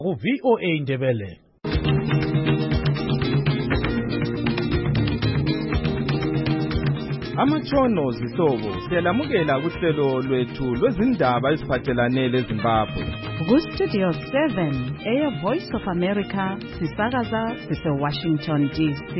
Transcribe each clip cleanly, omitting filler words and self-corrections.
ku-VOA Indebele. Amatshono zihlobo siyalamukela kuhlelo lwethu lwezindaba eziphathelane leZimbabwe. Ku-Studio 7 Air Voice of America sisakaza sise-Washington DC.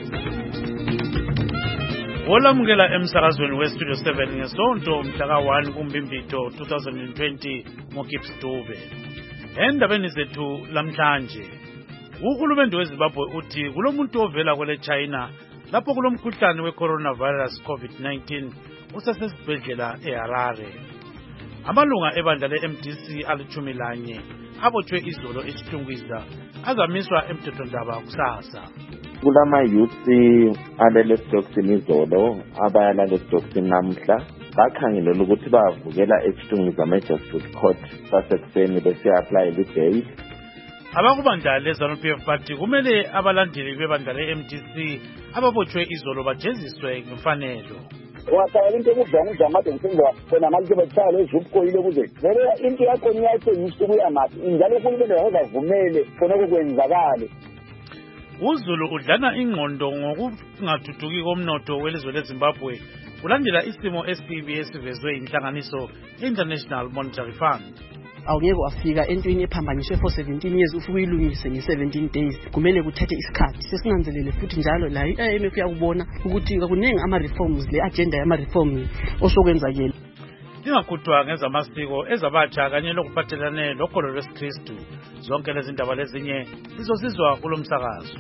Olamukela emsakazweni we-Studio 7 ngesonto mhlaka 1 kuMbimbito 2020 ngoGibbs Dube. Endabeni zethu lamhlanje, uhulumende weZimbabwe uthi kulomuntu ovela kwele China lapho kulomkhuhlane we-coronavirus COVID-19 usesesibhedlela eHarare. Amalunga ebandla le-MDC ali-11 abotshwe izolo eSitungwiza azamiswa emthethwandaba kusasa. Kulama-youth alele Stockton izolo abayalale Stockton namhla bakhangelela ukuthi bavukela eSitungwiza Magistrate Court sasekuseni bese-apply i-bail. Abakubandla le-ZANU-PF bathi kumele abalandeli bebandla le-MDC ababotshwe izolo bajeziswe ngemfanelo. Wasayela into ekudla amade ngisenza khona manje betshaya lezupkoyile kuze vele into yakho niyayithengisa kuya maphi njalo uhulumende akavumele khona okwenzakale. uZulu udlana ingqondo ngokungathuthuki komnotho welizwe leZimbabwe kulandela isimo esibi esivezwe inhlanganiso International Monetary Fund. Awungeke wafika entweni ephambanyiswe for 17 years ufike uyilungise nge-17 days kumele kuthathe isikhathi. Sesinanzelele futhi njalo la i-IMF yakubona ukuthi kakuningi ama-reforms le agenda yama-reforms osokwenzakele. Ingakhuthwa ngezamasiko ezabatsha kanye lokuphathelane lokholo lwesikristu. Zonke lezi ndaba lezinye sizozizwa kulo msakazo.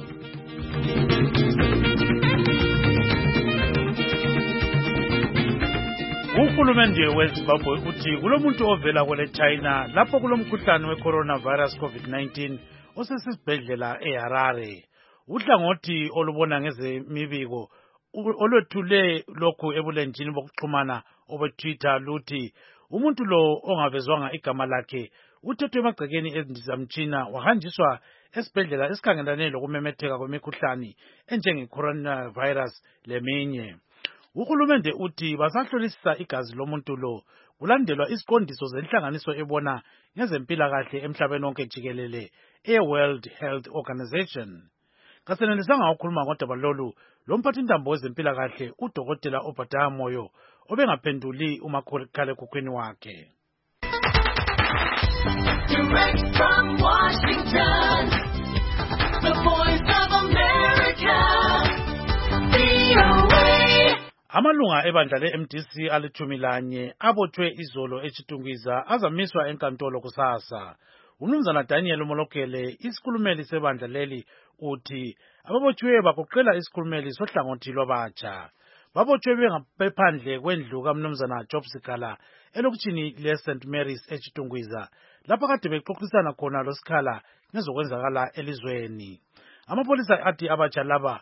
Uhulumende weZimbabwe uthi kulomuntu ovela kwele China lapho kulomkhuhlane we-coronavirus COVID-19 osesibhedlela eHarare. Uhlangothi olubona ngezemibiko olwethule lokhu ebulenjini bokuxhumana obeTwitter luthi umuntu lo ongavezwanga igama lakhe uthethwe emagcekeni ezindizamtshina wahanjiswa esibhedlela esikhangelane lokumemetheka kwemikhuhlane enjenge-coronavirus leminye. Uhulumende uthi basahlolisisa igazi lomuntu lo kulandelwa isiqondiso zenhlanganiso ebona ngezempilakahle emhlabeni wonke jikelele e-World Health Organization. Kasenelisanga ukukhuluma ngodaba lolu lomphathintambo wezempilakahle uDokotela Obadiah Moyo obengaphenduli umakhalekhukhwini wakhe. Direct from Washington, the Voice of America, VOA. Amalunga ebandla le-MDC ali-11 abotshwe izolo eSitungwiza azamiswa enkantolo kusasa. Umnumzana Daniel Molokele, isikhulumeli sebandla leli, uthi ababotshwe bagoqela isikhulumeli sohlangothi lwabatsha. Babotshwe bephandle kwendlu kaMnumzana Job Sikala elokitshini le-St. Mary's eSitungwiza lapho kade bexoxisana khona losikhala ngezokwenzakala elizweni. Amapolisa athi abatsha laba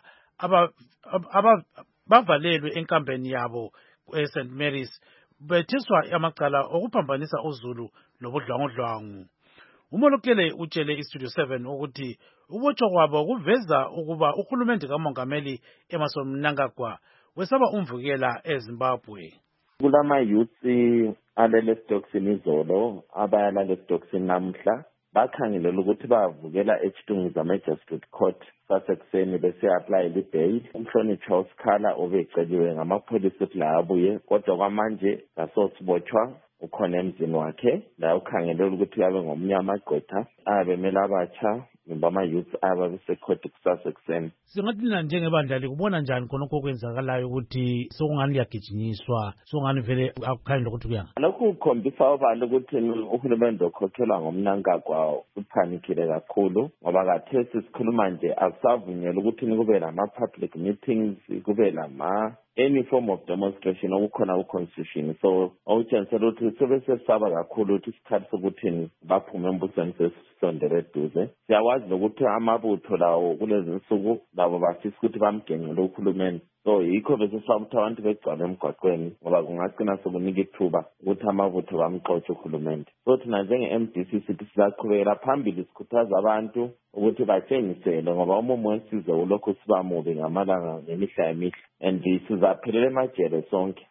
bavalelwe enkambeni yabo eSt. Mary's bethiswa amacala okuphambanisa uZulu lobudlwangudlwangu. Umolokele utshele iStudio 7 ukuthi ubotshwa kwabo kuveza ukuba uhulumende kaMongameli Emmerson Mnangagwa wesaba umvukela eZimbabwe. Kulama-youth alele Stockton izolo abayalale Stockton namhla bakhangelela ukuthi bavukela eSitungwiza Magistrate Court sasekuseni bese-apply i-bail. Umhlonitshwa uSikhala obeceliwe ngamapholisa ukuthi la abuye kodwa kwamanje kasosibotshwa ukhona emzini wakhe la ukhangelela ukuthi yabe ngomnyama gqwetha abemele abatsha noma ama-youth ababesekhoti kusasa ekuseni. Singathi nina njengebandla likubona njani khonokho okwenzakalayo ukuthi sokungani liyagijinyiswa sokungani vele akukhanye lokuthi kuyanga? Lokhu kukhombisa obala ukuthi uhulumende okhokhelwa ngomnankagwa uphanikile kakhulu ngoba kathesi sikhuluma nje akusavunyelwa ukuthi kube nama-public meetings kube any form of demonstration okukhona ku-constitution. So okutshengisela ukuthi sebesesaba kakhulu ukuthi isikhathi sokuthi baphume embusweni sesisondele eduze. Siyawazi lokuthi amabutho lawo kulezi nsuku labo bafisa ukuthi bamgenqele uhulumende. So yikho besesaba ukuthi abantu begcwala emgwaqweni ngoba kungagcina sokunika ithuba ukuthi amabutho bamxotshe uhulumende. So thina njenge-MDC sithi sizaqhubekela phambili sikhuthaza abantu ukuthi batshengisele ngoba umumo wesizwe ulokhu siba mubi ngamalanga ngemihla yemihla and sizaphelela emajele sonke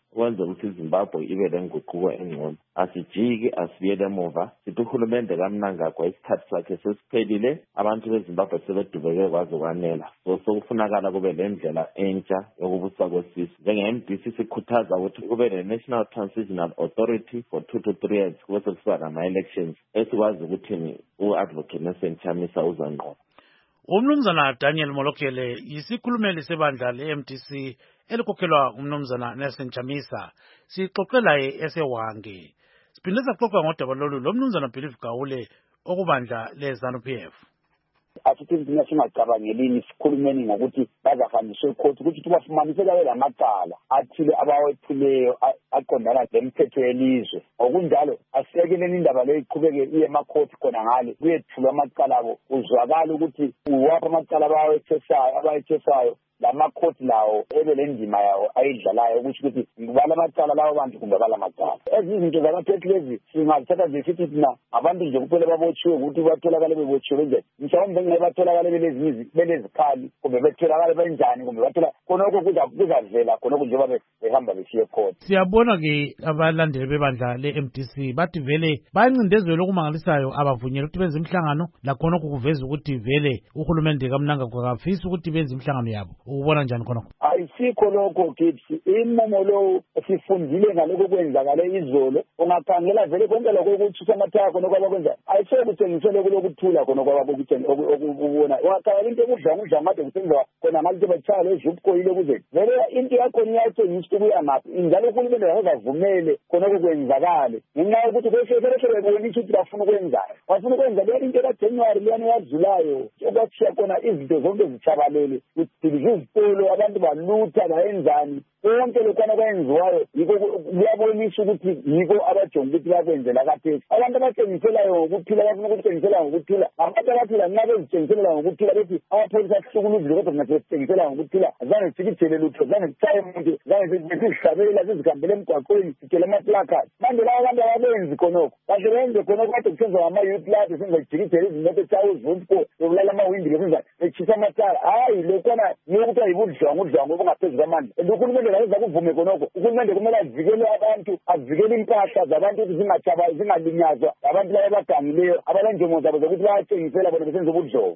ukwenza ukuthi iZimbabwe ibe lenguquko engcono. Asijiki asibuyele emuva, sithi uhulumende kaMnangagwa isikhathi sakhe sesiphelile, abantu beZimbabwe sebedubeke kwaze kwanela. So sokufunakala kube lendlela entsha yokubusa kwesizwe. Njenge-MDC sikhuthaza ukuthi kube le-National Transitional Authority for 2 to 3 years kube sekusiba nama-elections esikwazi ukuthi u-Advocate Nelson Chamisa uzanqoba. Umnumzana Daniel Molokele yisikhulumeli sebandla le-MDC elikhokhelwa umnumzana Nelson Chamisa. Sixoxela esewange. Siphinde saxoxa ngodaba lolu lomnumzana Believe Gawule okubandla le-ZANU-PF. Asithi thina singacabangeli sikhulumeni ngokuthi bazahanjiswe ecourt ukuthi bafumaniseka belamacala athile abawethuleyo aqondana lemithetho yelizwe. Ngokunjalo asiyekeleni indaba leyo iqhubeke iye emacourt khona ngale kuyethulwa amacala abo uzwakala ukuthi uwapha amacala abayethesayo lamacourt lawo ebe lendima yawo ayidlalayo ukuthi ngibala amacala lawo bantu kumbe bala amacala. Ezinye izinto zabathethe lezi singazithatha nje sithi thina abantu nje kuphela babotshiwe ukuthi batholakale bebotshiwe nje mhlawumbe ngeke batholakale belezikhali kumbe betholakale benjani kumbe bathola khonokho kuzavela khonokho njengoba behamba beshiye court. Siyabona ke abalandeli bebandla le-MDC bathi vele bayancindezelo okumangalisayo abavunyelwa ukuthi benze imhlangano lakhonokho kuveza ukuthi vele uhulumende kaMnangagwa kafisi ukuthi benze imhlangano yabo. Ubona njani khonokho? Ayisikho lokho kithi imomo lo sifundile ngaloko kwenzakale izolo ungakhangela vele konke lokho ukuthi samathaya khona kwabakwenza ayisho kuthengisele kulokuthula khona kwabakutheni okubona ungakhangela into ekudla ngade kusenziwa khona ngathi bachalo ezubkoyile kuze vele into yakho niyatshengisa ukuya ngaphi njalo uhulumende akavumele khona okwenzakale ngenxa yokuthi kweshekeleshe bebonisa ukuthi bafuna ukwenzani bafuna ukwenza le into kaJanuary leyani yadlulayo okwathi khona izinto zonke zichabalele izipolo abantu balutha bayenzani konke lokwana kwenziwayo yiko kuyabonisa ukuthi yiko abajonga ukuthi bakwenzela kaphela abantu abathengiselayo ngokuphila bafuna ukuthengisela ngokuphila abantu abaphila nxa bezithengisela ngokuphila bethi amapholisa ahlukuluzile kodwa thina sithengisela ngokuphila zange sikithele lutho zange sitshaye umuntu zange sizihlabela sizihambele emgwaqweni sithele amaplakati manje laba abantu ababenzi khonokho kahle benze khonokho kade kusenziwa ngama-youth lab senza jikithele izimoto etshawuzumpo bebulala amawindi besenza betshisa amatara hayi lokwana yokuthi ayibudlwangu obungaphezu kwamandla and uhulumende kayeza kuvume khonokho uhulumende kumele avikele abantu avikele impahla zabantu ukuthi zingalinyazwa abantu laba abagangileyo abalenjongo zabo zokuthi bayathengisela bona besenza ubudlovu.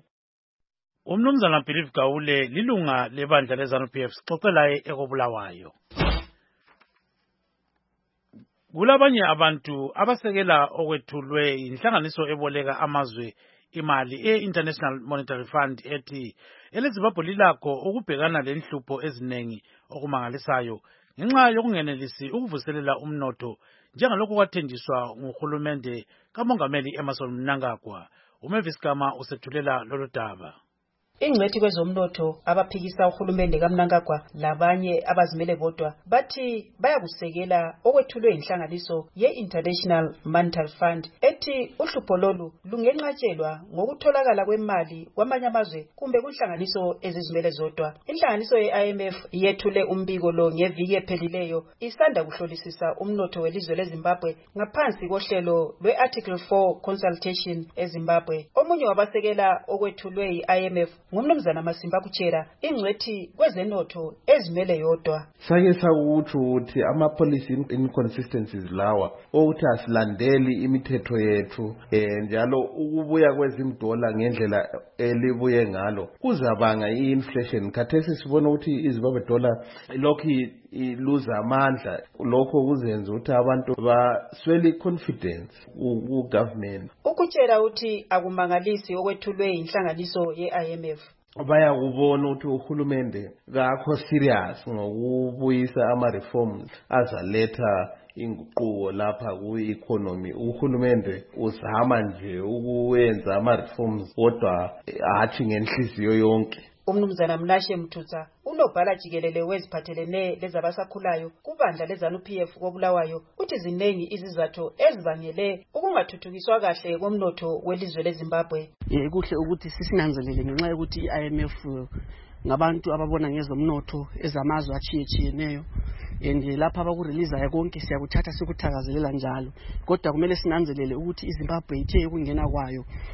Umnumzana Believe Gawule lilunga lebandla le-ZANU-PF sixoxela ekobulawayo. Kulabanye abantu abasekela okwethulwe inhlanganiso eboleka amazwe imali e-International Monetary Fund ethi eleZimbabwe lilakho ukubhekana lenhlupho eziningi okumangalisayo ngenxa yokungenelisi ukuvuselela umnotho njengalokho kwathenjiswa nguhulumende kaMongameli Emmerson Mnangagwa. uMavis Gama usethulela lolu daba. Ingcwethi kwezomnotho abaphikisa uhulumende kaMnangagwa labanye abazimele bodwa bathi bayakusekela okwethulwe inhlanganiso ye-International Monetary Fund ethi uhlupho lolu lungenqatshelwa ngokutholakala kwemali kwamanye amazwe kumbe kunhlanganiso ezizimele zodwa. Inhlanganiso ye-IMF yethule umbiko lo ngeviki ephelileyo isanda kuhlolisisa umnotho welizwe leZimbabwe ngaphansi kohlelo lwe-Article 4 consultation eZimbabwe. Omunye wabasekela okwethulwe i-IMF ngumnumzana Masimba Kuchera ingcwethi kwezenotho ezimele yodwa. Sake sakuthi ukuthi ama-policy inconsistencies lawa ukuthi asilandeli imithetho yethu njalo ukubuya kwezimdola ngendlela elibuye ngalo kuzabanga i-inflation. Khathesi sibona ukuthi iZimbabwe dollar lokhu iluza amandla lokho kuzenza ukuthi abantu baswele confidence ku-government. Ukuchera uthi akumangalisi okwethulwe inhlanganiso ye-IMF. Bayakubona ukuthi uhulumende kakho serious ngokubuyisa ama-reforms azaletha inguquko lapha ku-economy. Uhulumende uzama nje ukuwenza ama-reforms kodwa hathi ngenhliziyo yonke. Umnumzana Mnashe Mthutsa unobhala jikelele weziphathelene lezabasakhulayo kubandla le-ZANU-PF kobulawayo uthi zinengi izizathu ezibangele ukungathuthukiswa kahle komnotho welizwe leZimbabwe. Kuhle ukuthi sisinanzelele ngenxa yokuthi i-IMF ngabantu ababona ngezomnotho ezamazwe achiyechiyeneyo and lapha abakureleasayo konke siyakuthatha sikuthakazelela njalo, kodwa kumele sinanzelele ukuthi iZimbabwe ithe ukungena kwayo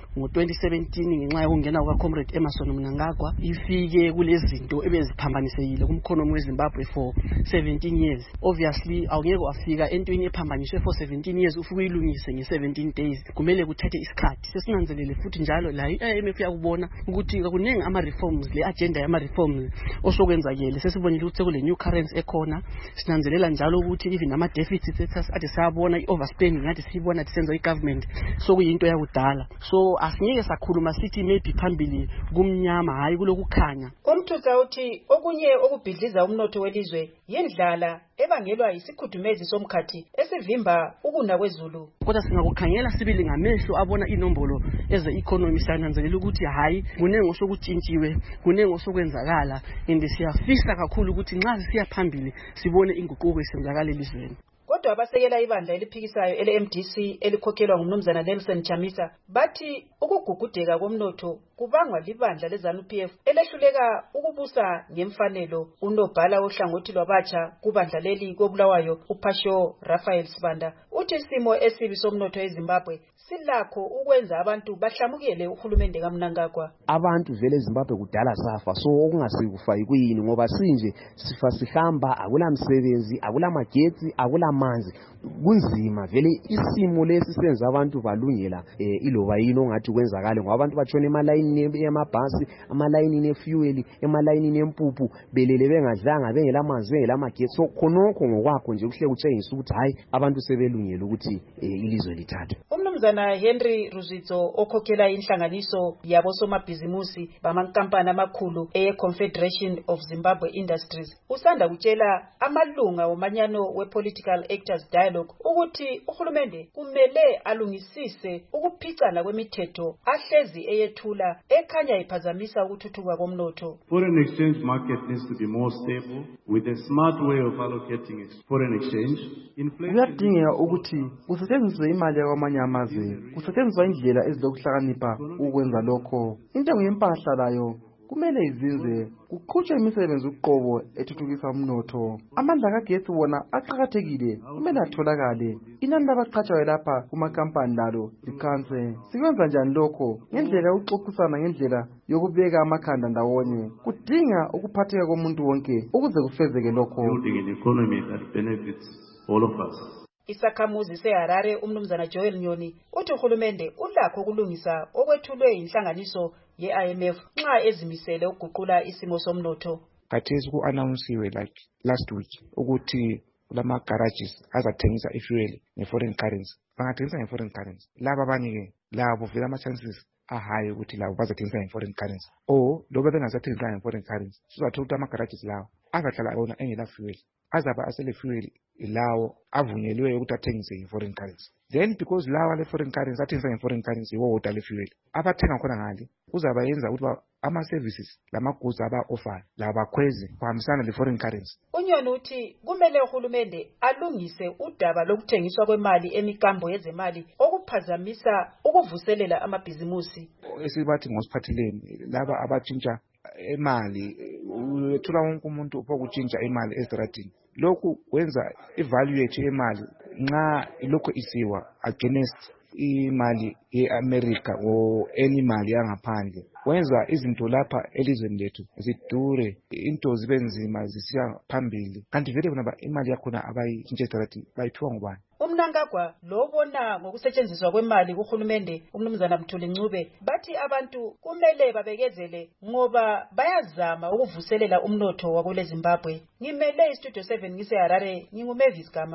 ngo-2017 ngenxa yokungena kuka-Comrade Emmerson Mnangagwa ifike kulezinto ebeziphambanisekile kumkhonomi weZimbabwe for 17 years. Obviously awungeke wafika entweni ephambaniswe for 17 years ufike uyilungise nge-17 days, kumele kuthathe isikhathi. Sesinanzelele futhi njalo la i-IMF yakubona ukuthi kakuningi ama-reforms, le agenda yama-reforms osokwenzakele. Sesibonile ukuthi sekule new currency ekhona, sinanzelela njalo ukuthi even ama-deficits ade sayabona, i-overspending ade siyibona senza i-government sokuyinto yakudala. So asingeke sakhuluma sithi maybe phambili kumnyama hayi kulokukhanya. Umthutha uthi okunye okubhidliza umnotho welizwe yindlala ebangelwa isikhudumezi somkhathi esivimba ukuna kwezulu. Kodwa singakukhangela sibili ngamehlo abona inombolo eze-economy, sananzelela ukuthi hayi kunenge osokutshintshiwe, kunenge osokwenzakala, and siyafisa kakhulu ukuthi nxa sisiya phambili sibone inguquko isenzakala elizweni. Kodwa abasekela ibandla eliphikisayo ele-MDC elikhokhelwa ngumnumzana Nelson Chamisa bathi ukugugudeka komnotho kubangwa libandla leZANU-PF elehluleka ukubusa ngemfanelo. Unobhala ohlangothi lwabatsha kubandla leli koBulawayo uPasho Raphael Sibanda uthi isimo esibi somnotho eZimbabwe silakho ukwenza abantu bahlamukele uhulumende kaMnangagwa. Abantu vele eZimbabwe kudala safa, so okungasikufa yikuyini ngoba sinje sifa sihamba, akula msebenzi, akula magetsi, akula manzi, kunzima vele isimo lesi senza abantu balungela iloba yini ongathi kwenzakale ngoba abantu batshona emalayini yamabhasi, amalayini nefuel, emalayini nempuphu, belele bengadlanga, bengela manzi, bengela magetsi. So khonokho ngokwakho nje kuhle kutshengisa ukuthi hayi abantu sebelungela ukuthi ilizwe lithathwe. Umnumzana Henry Ruzitso okhokhela inhlanganiso yabosomabhizimusi bamankampani amakhulu e-Confederation of Zimbabwe Industries usanda kutshela amalunga womanyano we-Political Actors Dialogue ukuthi uhulumende kumele alungisise ukuphicana kwemithetho ahlezi eyethula ekhanya iphazamisa ukuthuthuka komnotho. Foreign exchange market needs to be more stable with a smart way of allocating foreign exchange. Kuyadingeka ukuthi kusetshenziswe imali yakwamanye amazwe, kusetshenziswa indlela ezilokuhlakanipha ukwenza lokho. Intengo yempahla layo kumele izinze, kuqhutshwe imisebenzi uqobo ethuthukisa umnotho. Amandla kagesi wona aqhakathekile, kumele atholakale. Inani labaqhatshayo lapha kumakampani lalo likhanse. Sikwenza njani lokho? Ngendlela yokuxoxisana, ngendlela yokubeka amakhanda ndawonye. Kudinga ukuphatheka komuntu wonke ukuze kufezeke lokho. Building an economy that benefits all of us. Isakhamuzi seHarare umnumzana Joel Nyoni uthi uhulumende ulakho ukulungisa okwethulwe inhlanganiso ye-IMF nxa ezimisele ukuguqula isimo somnotho. Khathesi ku-announcewe like last week ukuthi kulama garages azathengisa ifuel nge-foreign currency. Bangathengisa nge-foreign currency. Laba abanye-ke labo vele ama-chances ahayi ukuthi labo bazathengisa nge-foreign currency. Or loba bengasathengisa nge-foreign currency, sizathola ukuthi ama-garages lawo azahlala wona engela fuel. Azaba asele fuel lawo avunyelwe ukuthi athengise nge-foreign currency. Then because lawa le-foreign currency athengisa nge-foreign currency wodwa le-fuel, abathenga khona ngale kuzaba yenza ukuthi ama-services lama-goods aba-offer labakhwezi kuhambisana le-foreign currency. Unyoni uthi kumele uhulumende alungise udaba lokuthengiswa kwemali emikambo yezemali okuphazamisa ukuvuselela amabhizimusi. Esibathi ngosiphatheleni laba abatshintsha imali, uthola wonke umuntu opokutshintsha imali esitradini. Lokhu wenza ivalue yethu yemali nxa lokho isiwa against imali ye-America or any mali yangaphandle, wenza izinto lapha elizweni lethu zidure, into zibe nzima zisiya phambili. Kanti vele bona imali yakhona abayitshintshe esitradini bayithiwa ngubani? UMnangagwa lobona ngokusetshenziswa kwemali kuhulumende umnumzana Mthuli Ncube bathi abantu kumele babekezele ngoba bayazama ukuvuselela umnotho wakule Zimbabwe. Ngimele iStudio 7 ngiseHarare, nginguMavis Gama.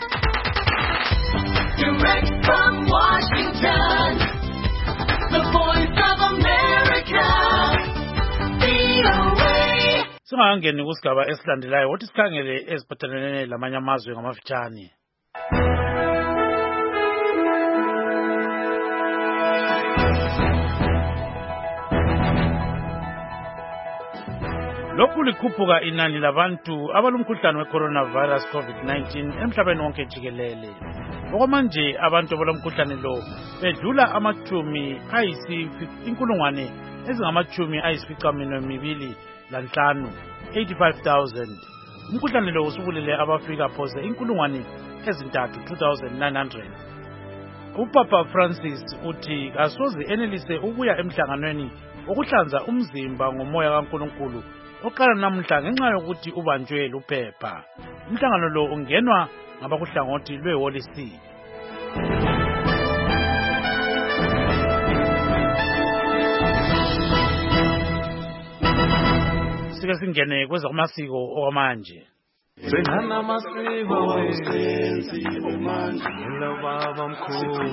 Direct from Washington, the voice of America, VOA. Singangeni kusigaba esilandelayo wothi sikhangele eziphathelene lamanye amazwe ngamafitshane. Lokhu likhuphuka inani labantu abalumkhuhlane we-coronavirus COVID-19 emhlabeni wonke jikelele. Okwamanje abantu abalomkhuhlane lo bedlula amachumi inkulungwane ezingamachumi ayisificaminwembili lanhlanu 85,000. Umkhuhlane lo usubulele abafika phose inkulungwane ezintathu 2,900. uPapa Francis uthi kasoze enelise ukuya emhlanganweni okuhlanza umzimba ngomoya kaNkulunkulu oqala namhla ngenxa yokuthi ubanjwe luphepha. Umhlangano lo ungenwa ngabakuhlangothi lweHoly See. Sike singene kwezamasiko okwamanje. Sengana masiko wesenzi omanje lobaba mkhulu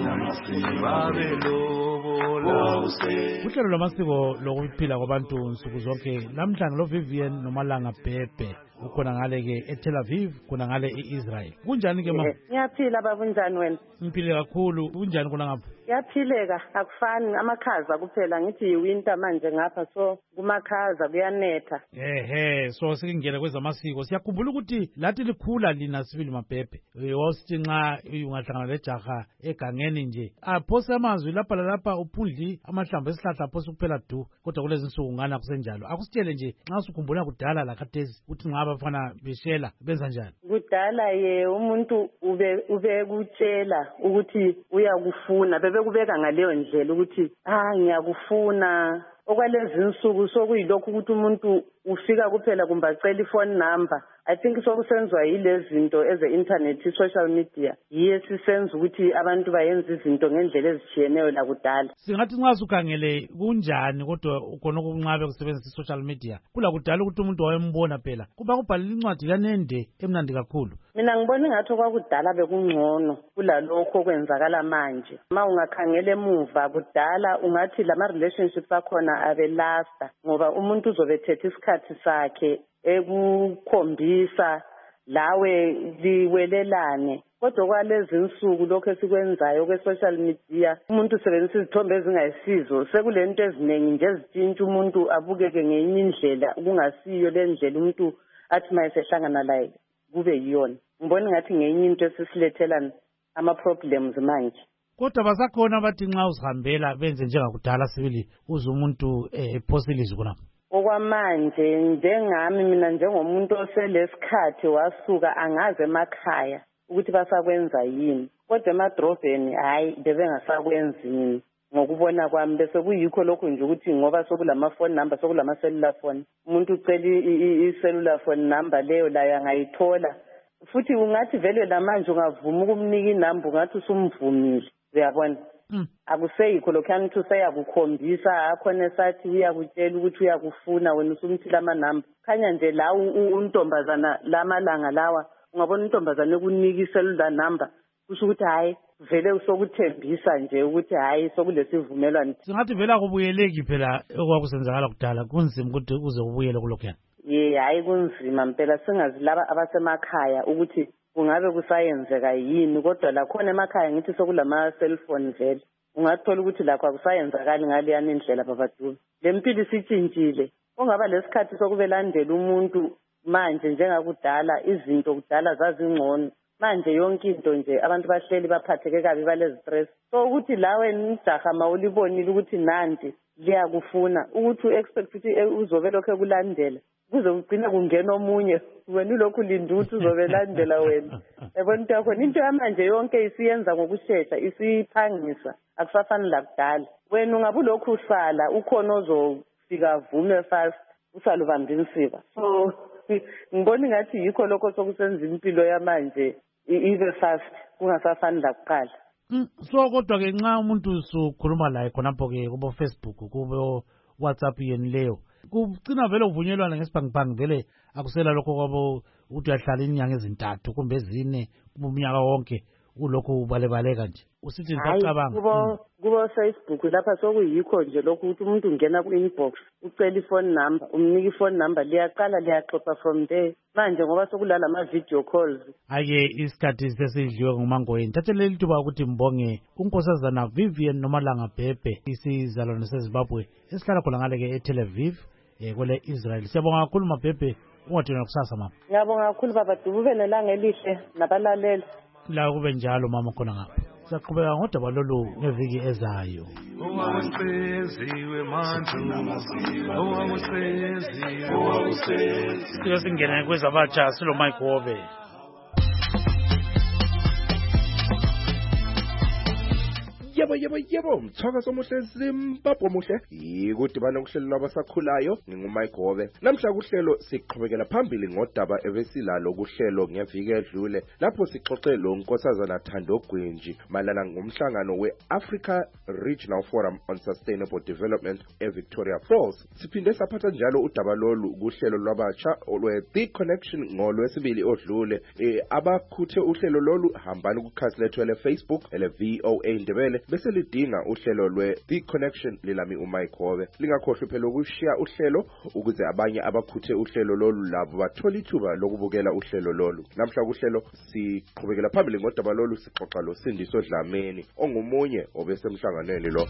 babelobola Uhlelo lwamasiko lokuphila kwabantu nsuku zonke namhlanje lo Vivian noMalanga Bhebhe ukhona ngale ke eTel Aviv khona ngale eIsrael. Kunjani ke ma? Ngiyaphila baba unjani wena? Ngiphile kakhulu. Kunjani khona ngapha? Yaphileka akufani amakhaza kuphela ngithi winter manje ngapha so kumakhaza kuyanetha. So sikingena kwezamasiko siyakhumbula ukuthi lathi likhula lina sibili mabhebhe wasithi nxa ungahlangana lejaha egangeni nje aphose amazwi lapha uphundli amahlamvu esihlahla aphose kuphela du kodwa kulezi insuku ngana kusenjalo akusitshele nje nxa usukhumbula kudala lakhathesi ukuthi nxa abafana beshela benza njani kudala ye umuntu ube kutshela ukuthi uyakufuna bebekubeka ngaleyo ndlela ukuthi ngiyakufuna okwalezi insuku sokuyilokhu ukuthi umuntu ufika kuphela kumbe acela ifone number. I think sokusenziwa yilezi zinto eze-internet i-social media yiye sisenza ukuthi abantu bayenza izinto ngendlela ezitshiyeneyo lakudala. Singathi nxa sukhangele kunjani kodwa ukhona okunqabe kusebenzisa i-social media kula kudala ukuthi umuntu wayembona phela kuba kubhalela incwadi kanende emnandi kakhulu. Mina ngibona ingathi kwakudala bekungcono kulalokho okwenzakala manje. Ma ungakhangela emuva kudala ungathi lama relationships akhona abelasta ngoba umuntu uzobethetha isikhathi sakhe ekukhombisa lawe liwelelane kodwa kwalezi insuku lokho esikwenzayo kwe-social media umuntu usebenzisa izithombe ezingayisizo sekulento eziningi nje ezitshintsha umuntu abukeke ngenye indlela kungasiyo le ndlela umuntu athi mayesehlangana laye kube yiyona. Ngibona ngathi ngenye into esisilethela ama-problems manje. Kodwa basakhona bathi nxa uzihambela benze njengakudala sibili uze umuntu ephosilize khona. Okwamanje njengami mina njengomuntu oselesikhathi wasuka angaze emakhaya ukuthi basakwenza yini kodwa emadrobheni hayi bebengasakwenzi ngokubona kwami bese kuyikho lokho nje ukuthi ngoba sokulama phone number sokulama cellular phone umuntu ucela i-cellular phone number leyo layo angayithola futhi ungathi vele lamanje ungavuma ukumnika inamba ungathi usumvumile uyabona. Akuseyikho lokhuyana ukuthi useyakukhombisa akhona esathi uyakutshela ukuthi uyakufuna wena usumthila amanamba khanya nje la untombazana lamalanga lawa ungabona untombazana ekunika iselula number kusho ukuthi hayi vele usokuthembisa nje ukuthi hayi sokulesivumelwano. Singathi vele akubuyeleki phela okwakusenzakala kudala kunzima ukuthi uze ubuyele kulokhuyana. Hayi kunzima mpela singazi laba abasemakhaya ukuthi kungabe kusayenzeka yini kodwa lakhona emakhaya ngithi sokulama cellphone vele ungathola ukuthi lakho akusayenzakali ngaleyana indlela babaduba. Le mpilo isitshintshile ongaba lesikhathi sokubelandela umuntu manje njengakudala izinto kudala zazingcono manje yonke into nje abantu bahleli baphatheke kabi balezi stress so ukuthi lawe nijaha mawulibonile ukuthi nanti liyakufuna ukuthi uexpect ukuthi uzobe lokho ekulandela kuze ugcina kungena omunye wena ulokhu linda ukuthi uzobelandela wena. Yabona into yakho into yamanje yonke isiyenza ngokushesha isiphangisa akusafani lakudala. Wena ungabe ulokhu usala ukhona ozofika vume fast usalubamba insiba. So ngibona ngathi yikho lokho sokusenza impilo yamanje ibe fast kungasafani lakuqala. So kodwa ke nxa umuntu usukhuluma laye khonapho ke kubo Facebook kubo WhatsApp yeni leyo kugcina vele uvunyelwana ngesibhangibhangi vele akusela lokho kwabo ukuthi uyahlala inyanga ezintathu kumbe ezine umnyaka wonke ulokho ubalebaleka nje usithi ngisacabanga kubo Facebook lapha sokuyikho nje lokho ukuthi umuntu ungena ku-inbox ucela ifone number umnika ifone number liyaqala liyaxoxa from there manje ngoba sokulala ama-video calls. Ake isikhathi sesidliwe ngumangoyeni thathe leli thuba ukuthi mbonge unkosazana Vivian noMalanga Bhebhe isizalwane seZimbabwe esihlala khona ngale ke eTel Aviv kwele Israel. Siyabonga kakhulu mabhebhe ungathina kusasa mama. Ngiyabonga kakhulu baba Dube nelanga elihle nabalaleli. La kube njalo mama khona ngapha. Siyaqhubeka ngodaba lolu ngeviki ezayo. Sike singene kwezabatsha silo Mike Wobe. Yebo mthakazo omuhle Zimbabwe omuhle ikudibana kuhlelo lwabasakhulayo nginguMike Gobe namhla kuhlelo siqhubekela phambili ngodaba ebesilalo kuhlelo ngeviki edlule lapho sixoxe lo nkosazana Thando Gwenji malana ngomhlangano we-Africa Regional Forum on Sustainable Development eVictoria Falls. Siphinde saphatha njalo udaba lolu kuhlelo lwabatsha olwe-The Connection ngolwesibili odlule abakhuthe uhlelo lolu hambani kukhasi lethu le-Facebook ele VOA Ndebele bese lidinga uhlelo lwe-The Connection lilami uMike Gobe. Lingakhohlwa phela ukushiya uhlelo ukuze abanye abakhuthe uhlelo lolu labo bathola ithuba lokubukela uhlelo lolu. Namhla kuhlelo siqhubekela phambili ngodaba lolu sixoxa lo Sindiso Dlamini ongumunye obesemhlanganweni lo.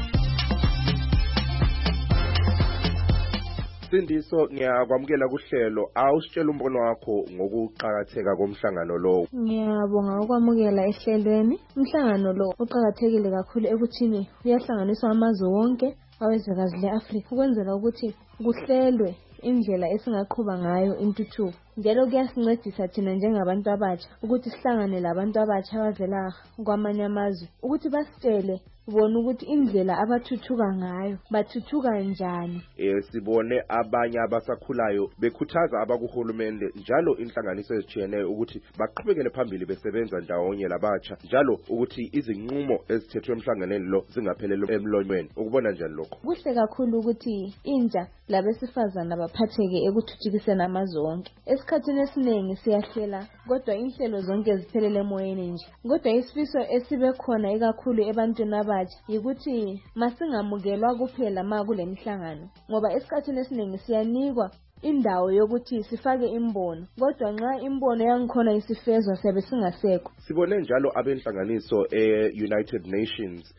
Sindiso ngiyakwamukela kuhlelo awusitshela umbono wakho ngokuqhakatheka komhlangano lo. Ngiyabonga ukwamukela ehlelweni. Umhlangano lo uqhakathekile kakhulu ekuthini uyahlanganiswa amazwe wonke awezwekazi leAfrika ukwenzela ukuthi kuhlelwe indlela esingaqhuba ngayo intuthuko. Njalo kuyasincedisa thina njengabantu abatsha ukuthi sihlangane labantu abatsha abavela kwamanye amazwe ukuthi basitshele bona ukuthi indlela abathuthuka ngayo bathuthuka njani. Sibone abanye abasakhulayo bekhuthaza abakuhulumende njalo inhlanganiso ezitshiyeneyo ukuthi baqhubekele phambili besebenza ndawonye labatsha njalo ukuthi izinqumo ezithethwe emhlanganweni lo zingapheleli emlonyweni. Ukubona njani lokho? Kuhle kakhulu ukuthi intsha labesifazana baphatheke ekuthuthukiseni amazwe wonke. Esikhathini esiningi siyahlela kodwa inhlelo zonke ziphelele emoyeni nje. Kodwa isifiso esibe khona ikakhulu ebantwini abatsha yikuthi masingamukelwa kuphela makulemhlangano ngoba esikhathini esiningi siyanikwa indawo yokuthi sifake imbono kodwa nxa imbono yangikhona isifezwa siyabe singasekho. Sibone njalo abenhlanganiso United Nations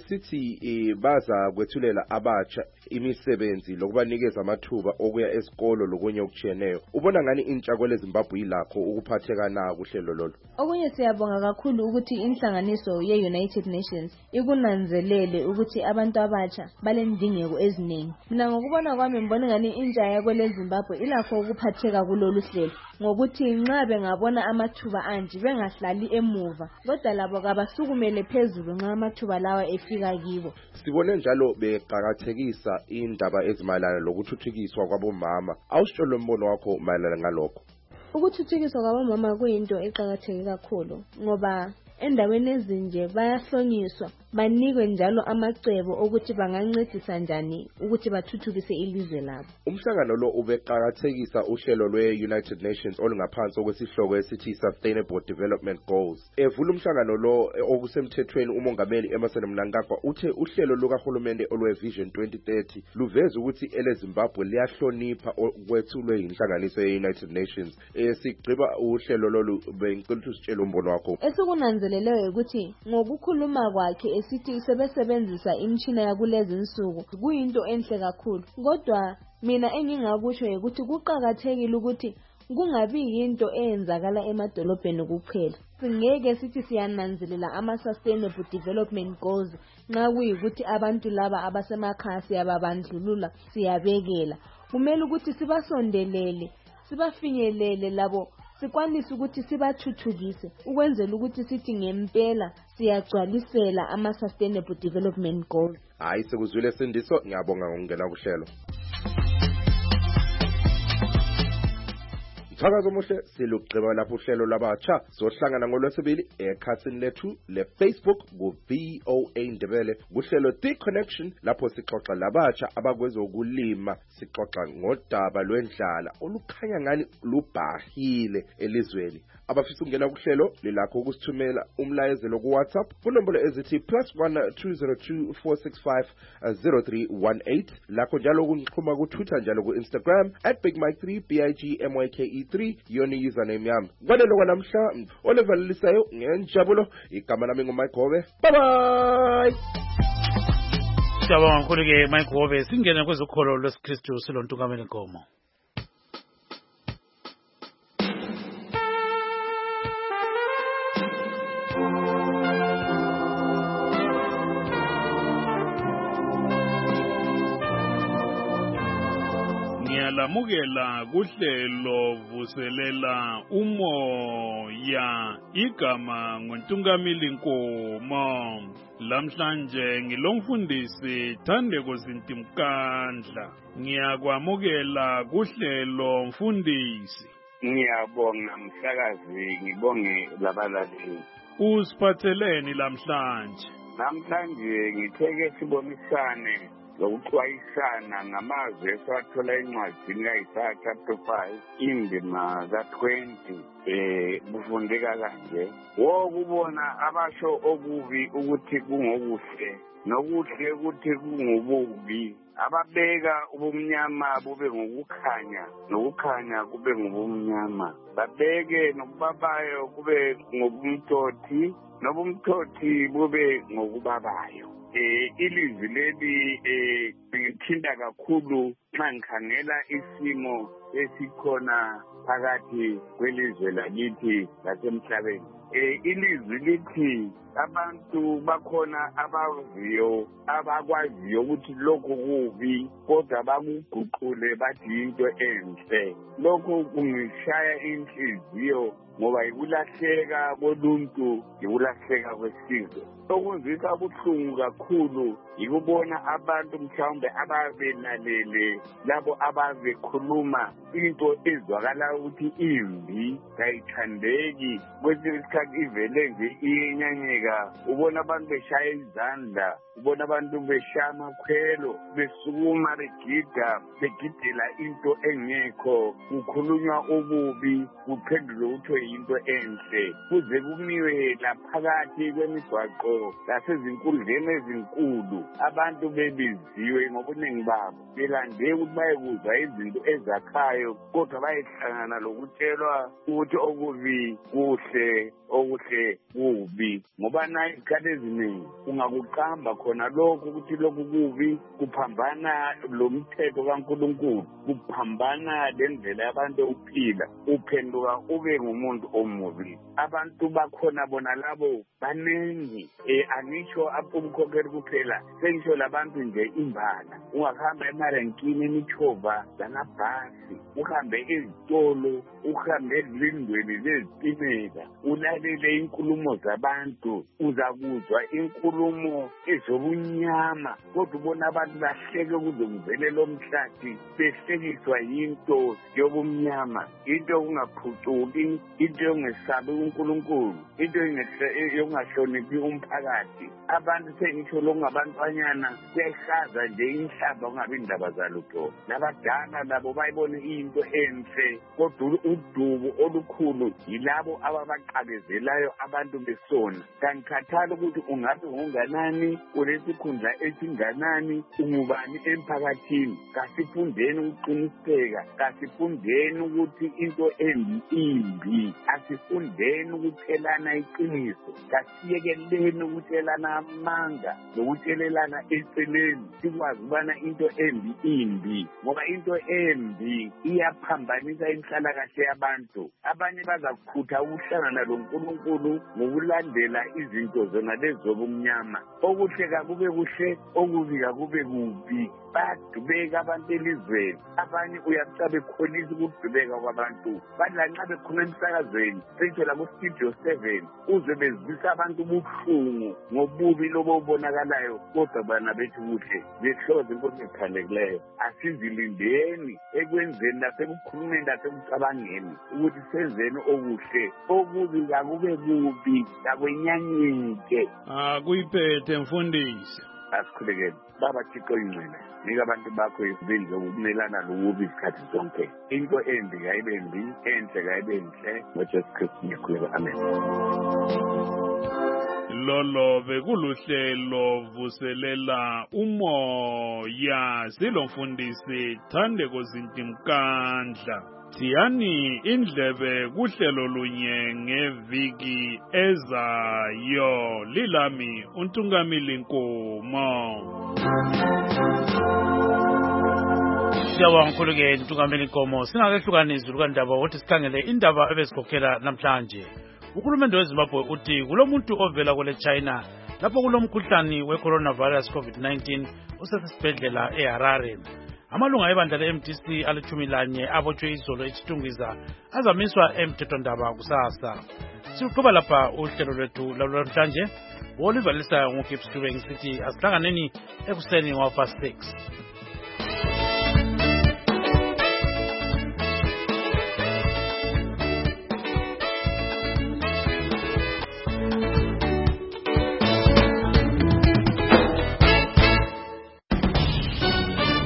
besithi baza kwethulela abatsha imisebenzi lokubanikeza amathuba okuya esikolo lokunye okutshiyeneyo. Ubona ngani intsha kwele Zimbabwe ilakho ukuphatheka na kuhlelo lolu? Okunye siyabonga kakhulu ukuthi inhlanganiso ye-United Nations ikunanzelele ukuthi abantu abatsha balendingeko eziningi. Mina ngokubona kwami ngibona ngani intsha yakwele Zimbabwe ilakho ukuphatheka kulolu hlelo ngokuthi nxa bengabona amathuba anje bengahlali emuva kodwa labo kabasukumele phezulu nxa amathuba lawa efika kibo. Sibone njalo beqhakathekisa indaba ezimayelana lokuthuthukiswa kwabomama. Awusitshela umbono wakho mayelana ngalokho. Ukuthuthukiswa kwabomama kuyinto eqhakatheke kakhulu ngoba endaweni ezinje bayahlonyiswa banikwe njalo amacebo ukuthi bangancedisa njani ukuthi bathuthukise ilizwe labo. Umhlangano lo ubeqhakathekisa uhlelo lwe-United Nations olungaphansi okwesihloko esithi Sustainable Development Goals. Evula umhlangano lo okusemthethweni umongameli Emmerson Mnangagwa uthe uhlelo lukahulumende olwe-Vision 2030 luveza ukuthi eleZimbabwe liyahlonipha okwethulwe inhlanganiso ye-United Nations. Sigqiba uhlelo lolu bengicela usitshele umbono wakho. Esikunanzeleleyo ukuthi ngokukhuluma kwakhe esithi sebesebenzisa imishina yakulezi insuku kuyinto enhle kakhulu kodwa mina engingakusho ukuthi kuqhakathekile ukuthi kungabi yinto eyenzakala emadolobheni kuphela. Singeke sithi siyananzelela ama-Sustainable Development Goals nxa kuyikuthi abantu laba abasemakhaya siyababandlulula siyabekela. Kumele ukuthi sibasondelele sibafinyelele labo sikwanise ukuthi sibathuthukise ukwenzela ukuthi sithi ngempela siyagcwalisela ama-Sustainable Development Goals. Hayi sekuzwile Sindiso, ngiyabonga ngokungena kuhlelo. Mthakazo omuhle silugqiba lapho uhlelo labatsha sohlangana ngolwesibili ekhasini lethu le-Facebook ku-VOA Ndebele kuhlelo The Connection lapho sixoxa labatsha abakwezokulima sixoxa ngodaba lwendlala olukhanya ngani lubhahile elizweni. Abafisa ukungena kuhlelo lilakho ukusithumela umlayezelo ku WhatsApp kunombolo ezithi +1 202 465 0318 lakho njalo ukunixhuma ku Twitter njalo ku Instagram @BigMike3 BIGMYKE3 yoni username yami. Kwalelo kwanamhla olevalelisayo ngenjabulo igama lami nguMike Gobe. Bye bye. Siyabonga kakhulu ke Mike Gobe. Singena kwezokholo lwesikristu silontukamela inkomo. Ngiyalamukela kuhlelo vuselela umoya igama ngoNtungamili Nkomo. Lamhlanje ngilomfundisi Thandeko Zintimkandla. Ngiyakwamukela kuhlelo mfundisi. Ngiyabonga mhlakazi, ngibonge labalaleli. Usiphatheleni lamhlanje? Namhlanje ngitheke sibonisane lokuxwayisana ngamazwi esiwathola encwadini kaIsaya chapter 5 indima ka-20 kufundeka kanje. Wokubona abasho okubi ukuthi kungokuhle nokuhle ukuthi kungobubi, ababeka ubumnyama bube ngokukhanya nokukhanya kube ngobumnyama, babeke nokubabayo kube ngobumthothi nobumthothi bube ngokubabayo. Ilizwi leli ngithinta kakhulu nxa ngikhangela isimo esikhona phakathi kwelizwe lakithi lasemhlabeni. Ilizwi lithi abantu bakhona abaziyo abakwaziyo ukuthi lokhu kubi kodwa bakuguqule bathi into enhle. Lokhu kungishaya inhliziyo ngoba yikulahleka koluntu, yikulahleka kwesizwe. Okuzwisa ubuhlungu kakhulu yikubona abantu mhlawumbe ababelalele labo ababekhuluma into ezwakala ukuthi imbi kayithandeki, kwesinye isikhathi ivele nje iyenyanyeka. Ubona abantu beshaya izandla, ubona abantu beshaya amakhwelo, besukuma begidela into engekho, kukhulunywa ububi, kuphendulwe kuthiwe yinto enhle, kuze kumiwe laphakathi kwemigwaqo lasezinkundleni ezinkulu. Abantu bebiziwe ngobuningi babo, belande ukuthi bayekuzwa izinto ezakhayo, kodwa bayehlangana lokutshelwa ukuthi okubi kuhle, okuhle kubi. Ngoba nayo izikhathi eziningi ungakuqamba khona lokhu ukuthi lokhu kubi kuphambana lomthetho kaNkulunkulu, kuphambana lendlela yabantu ukuphila, uphenduka ube ngumuntu omubi. Abantu bakhona bona labo baningi, angisho umkhokheli kuphela, sengisho labantu nje imbala. Ungahamba emarenkini emitshova lamabhasi, uhambe ezitolo, uhambe ezilindweni zezitimela, ulalele inkulumo zabantu, uzakuzwa inkulumo ezobunyama, kodwa ubona abantu bahleke kuze kuvele lo mhlathi, behlekiswa yinto yobumnyama, into yokungaphucuki, into yongesabi uNkulunkulu, into yongahloniphi umphakathi. Abantu sengitsho lokungabantwanyana sehlaza nje inhlamba kungabi indaba zalutho. Labadala labo bayibone into enhle, kodwa udubo olukhulu yilabo ababaqabezelayo abantu besona. Kangikhathali ukuthi ungabe unganani, unesikhundla esinganani, ungubani emphakathini. Kasifundeni ukuqiniseka, kasifundeni ukuthi into embi imbi, asifundeni ukuthelana iqiniso, kasiyekeleni ukuthelana amanga nokutshelelana eceleni, sikwazi ukubana into embi imbi, ngoba into embi iyaphambanisa inhlalakahle yabantu. Abanye bazakhutha ukuhlangana loNkulunkulu ngokulandela izinto zona lezobumnyama. Okuhle kakube kuhle, okubi kakube kubi. Bayadubeka abantu elizweni, abanye uyakuca bekholisa ukudubeka kwabantu. Bathi lanxa bekhona emsakazweni, sentsho lakustudio 7, uzwe bezwisa abantu ubuhlungu ngobubi lobo obonakalayo, kodwa bana bethu kuhle behloze inkosi ekhandekileyo. Asizilindeni ekwenzeni nasekukhulumeni nasekucabangeni ukuthi senzeni okuhle, okubi kakube kubi, kakwenyanyike. Kuyiphethe mfundisi. Asikhulekeni. Baba Thixo ingcina, nika abantu bakho izibindi zokumelana lokubi isikhathi sonke. Into embi kayibe mbi, enhle kayibe nhle, ngoJesu Kristu ngikhuleka. Amen. Lolo bekuluhlelo vuselela umoya, silomfundisi Thandeko Zintimkandla. Siyani indlebe kuhlelo lunye ngeviki ezayo. Lilami uNtungamili Nkomo. Siyabonga mkhulu-ke Ntungamili Nkomo. Singakehlukanisi lukandaba ukuthi sikhangele indaba ebesikhokhela namhlanje. Uhulumende weZimbabwe uthi kulomuntu ovela kwele China lapho kulomkhuhlane we coronavirus COVID-19 usesibhedlela eHarare. Amalunga ebandla le-MDC ali-11 abotshwe izolo eChitungwiza azamiswa emthethwandaba kusasa. Siqhuba lapha uhlelo lwethu lwamhlanje. Oliver Lisa nguGibbs Dube ngisithi asihlanganeni ekuseni ngo-6.